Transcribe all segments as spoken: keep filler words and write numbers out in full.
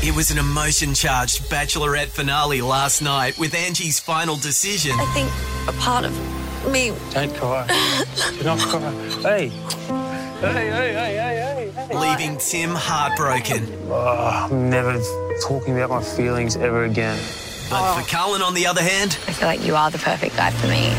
It was an emotion-charged Bachelorette finale last night with Angie's final decision. I think a part of me... Don't cry. Do not cry. Hey. Hey, hey, hey, hey, hey, hey. Leaving Tim heartbroken. Oh, I'm never talking about my feelings ever again. But for Cullen, on the other hand... I feel like you are the perfect guy for me.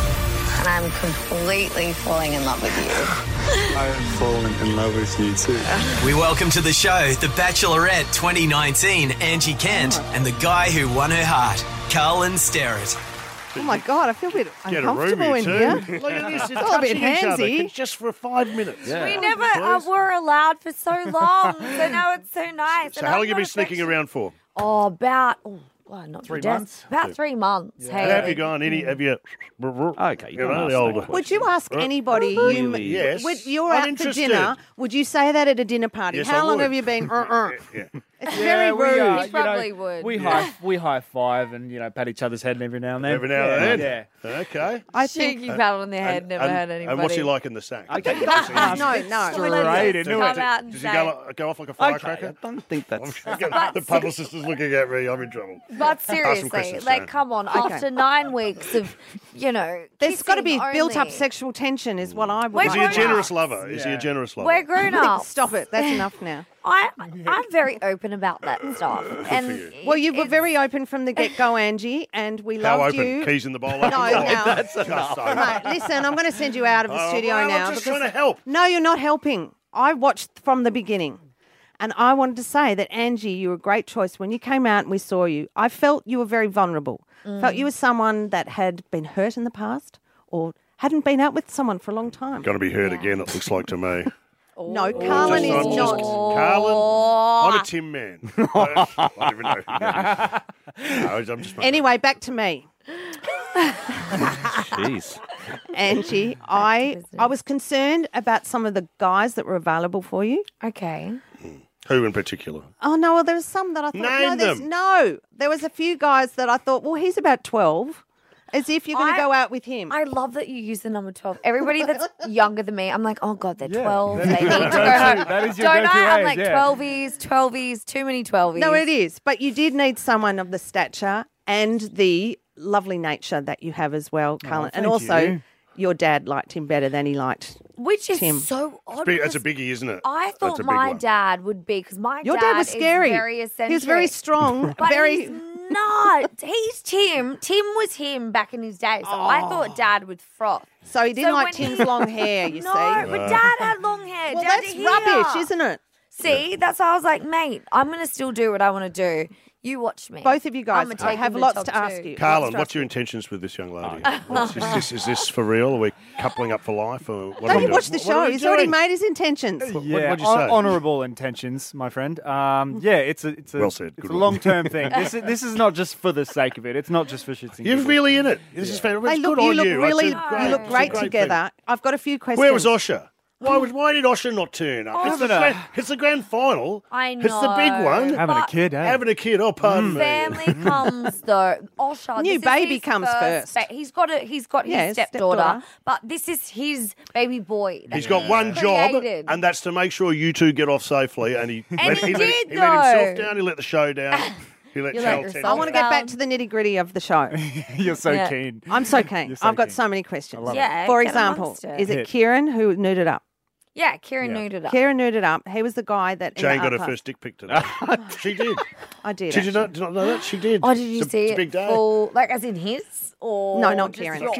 And I'm completely falling in love with you. I'm falling in love with you too. We welcome to the show the Bachelorette twenty nineteen, Angie Kent, and the guy who won her heart, Cullen Sterrett. Oh, my God, I feel a bit Get a uncomfortable room in here, here. too. Look at this, it's all a bit touching each other. handsy. It's just for five minutes. Yeah. We never uh, were allowed for so long, so now it's so nice. So And how I'm long have you not been sneaking affectionate- around for? Oh, about... Oh, well, not Three to death. months? About three months. Hey. And have you gone? Any? Have you? Okay, you You don't know, ask the that old. question. Would you ask anybody, you, Really? Yes. when you're I'm out interested. for dinner, would you say that at a dinner party? Yes, How I long would. have you been? Uh-uh. Yeah. It's Yeah, very we, rude. uh, He you know, probably would. We high we high five and you know pat each other's head every now and then. Every now yeah, and Yeah. then. Okay. I think Cheeky pat on their head, And- never and, had anybody. And what's he like in the sack? Okay, no, no. Straight into Come it. out and Does he say. go, go off like a Okay, firecracker? I don't think that's. The publicist is looking at me. I'm in trouble. But some seriously, questions, like, Sharon. come on. After nine weeks of, you know, There's got to be kissing built-up only. sexual tension is what I would We're Is he a grown generous ups. lover? Is he a Yeah. generous lover? We're grown up. Stop it. That's enough now. I, I'm very open about that stuff. And Well, you were it's- very open from the get-go, Angie, and we How loved open? you. Keys in the bowl. No, no. That's Just so. Mate, listen, I'm going to send you out of the Oh, studio well, now. I'm just because- trying to help. No, you're not helping. I watched from the beginning. And I wanted to say that, Angie, you were a great choice. When you came out and we saw you, I felt you were very vulnerable. Felt you were someone that had been hurt in the past or hadn't been out with someone for a long time. Going to be hurt again, it looks like to me. No, Carlin Just- I'm is just- not. Carlin, I'm a Tim man. I don't, I don't even know who that is. No, I'm just Anyway, back to me. Jeez. Angie, I I was concerned about some of the guys that were available for you. Okay. Who in particular? Oh, no, well, there was some that I thought, no, Name there's, them. no. There was a few guys that I thought, well, he's about twelve, as if you're going I- to go out with him. I love that you use the number twelve. Everybody that's younger than me, I'm like, oh, God, they're Yeah, twelve. that They is need your to go go-to- home. that is your Don't go-to I? I'm age, like, yeah. twelvies, twelvies, too many twelvies. No, it is. But you did need someone of the stature and the lovely nature that you have as well, Carlin. and thank also, you. your dad liked him better than he liked. Which is Tim. so odd. Big, that's a because biggie, isn't it? I That's thought a big my one. dad would be, because my Your dad, dad was scary. is very eccentric. He was very strong, But very. he's not. He's Tim. Tim was him back in his day. So I thought dad would froth. So he didn't So like when Tim's he- long hair, you no, see. but dad had long hair. Well, Dad that's to here. rubbish, isn't it? See, that's why I was like, mate, I'm going to still do what I want to do. You watch me. Both of you guys, I'ma I take have him lots top to ask two. you. Carlin, Lots to what's ask your you. intentions with this young lady? What's- is, this, is this for real? Are we coupling up for life? Or what No, are we you doing? watched the What- what show. are we He's already doing? made his intentions. Yeah, what'd you hon- say? honourable intentions, my friend. Um, yeah, it's a it's a Well said. it's Good a one. long term thing. This is, this is not just for the sake of it. It's not just for shits and You're giggles. really in it. This is fair. Hey, It's look, good you on look you. really, It's a great- you look it's a great thing. together. I've got a few questions. Where was Osher? Why, was, why did Osher not turn up? It's the, Having a- grand, it's the grand final. I It's the big know. one. Having a But kid, eh? Having a kid. Oh, pardon me. Family comes though. Osher, New this is baby his comes first. ba- he's got a he's got Yeah, his stepdaughter, stepdaughter. but this is his baby boy. that He's got he one job, created. and that's to make sure you two get off safely. And he, And let, he let, did, he let himself though. down. He let the show down. He let You Channel let ten yourself I want to get down. back to the nitty gritty of the show. You're so Yeah. keen. I'm so keen. You're so I've got keen. so many questions. love it. Yeah, For get example, amongst it. is it Hit. Kieran who nuded up? Yeah, Kieran Yeah. nuded up. Kieran nuded up. He was the guy that. in Jane the got her archive- first dick pic today. she did. I did. Did you actually. not, did you not know that? She did. Oh, did you it's a, see it's a it big day. full, like as in his or No, not just Kieran. your-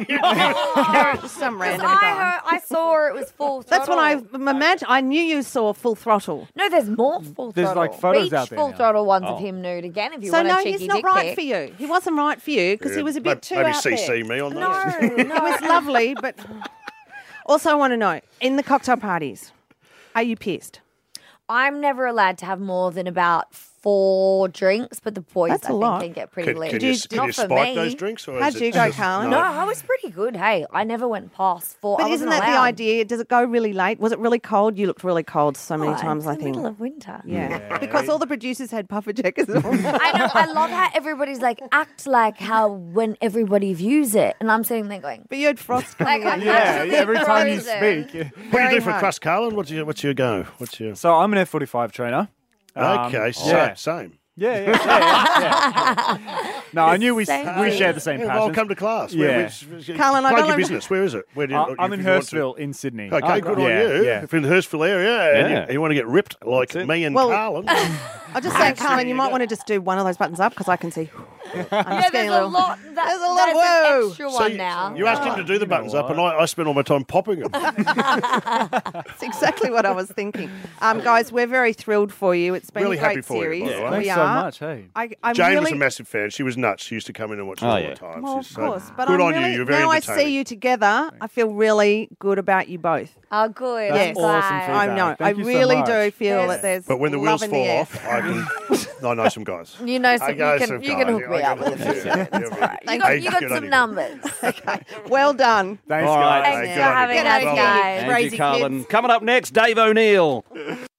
Just some random I guy. heard, I saw it was full. That's what I throttle. imagine. I knew you saw full throttle. No, there's more full There's, throttle. like, photos Beach out there full now. throttle ones Oh. of him nude again. If you So want no, a cheeky he's not dick right pic. for you. He wasn't right for you because he was a bit too Maybe out C C there. me on No, that. It no. was lovely, but also I want to know, in the cocktail parties, are you pissed? I'm never allowed to have more than about four drinks, but the boys That's I a think lot. can get pretty Can, lit. can you- you, can Not you for spike me. those drinks? Or How'd is it you go, just- Carlin? No, I was pretty good. Hey, I never went past four. But I isn't wasn't that the allowed. idea? Does it go really late? Was it really cold? You looked really cold so many Oh, times, it's I the think. middle of winter. Yeah. Because all the producers had puffer jackets on. I know. I love how everybody's like act like how when everybody views it, and I'm sitting there going, But you had frost coming Like, in. I'm Yeah, Absolutely every time you frozen. speak. What do you Very do for hard. crust, Carlin? What's your, what's your go? What's your... So I'm an F forty-five trainer. Um, Okay, so, yeah. same. Yeah, yeah, yeah, yeah, yeah. No, I knew we Same we thing. share the same Yeah, passion. well, come to class. Yeah. Where, which, Carlin, I plug don't your know- business. Where is it? Where do you, I- I'm if in you want to- Hurstville in Sydney. Okay, Oh, good yeah, on you. Yeah. If you're in the Hurstville area, and Yeah. you, you want to get ripped like it. me and Well- Carlin. I'll just say, Carlin, you might want to just do one of those buttons up because I can see. I'm Yeah, just getting there's a lot. That, There's a lot- That's whoa. an extra So one you, now. you asked him to do the buttons up, and I, I spent all my time popping them. That's exactly what I was thinking. Um, guys, we're very thrilled for you. It's been Really a great happy for you, series. by the way. Thanks we so are. much, hey. I, I'm Jane really, was a massive fan. She was nuts. She used to come in and watch us Oh, all yeah. the time. Well, of She's so course, but good I'm on really, you. You're very now I entertaining. see you together, I feel really good about you both. Oh, good. Yes. I'm awesome glad. feedback. I know. Thank I you so really much. do feel Yes. that there's But when the love wheels in fall the air. off, I can. I know some guys. You know, some, I you know can some you guys. can hook me I up can with a hook few. you up. That's Yeah, right. You Hey, got you got good some on you. numbers. Okay, well done. Thanks, All right. guys. Thanks Hey, for good on you, having guys. us, Well done. guys. Angie Crazy Carlin. kids. Coming up next, Dave O'Neill.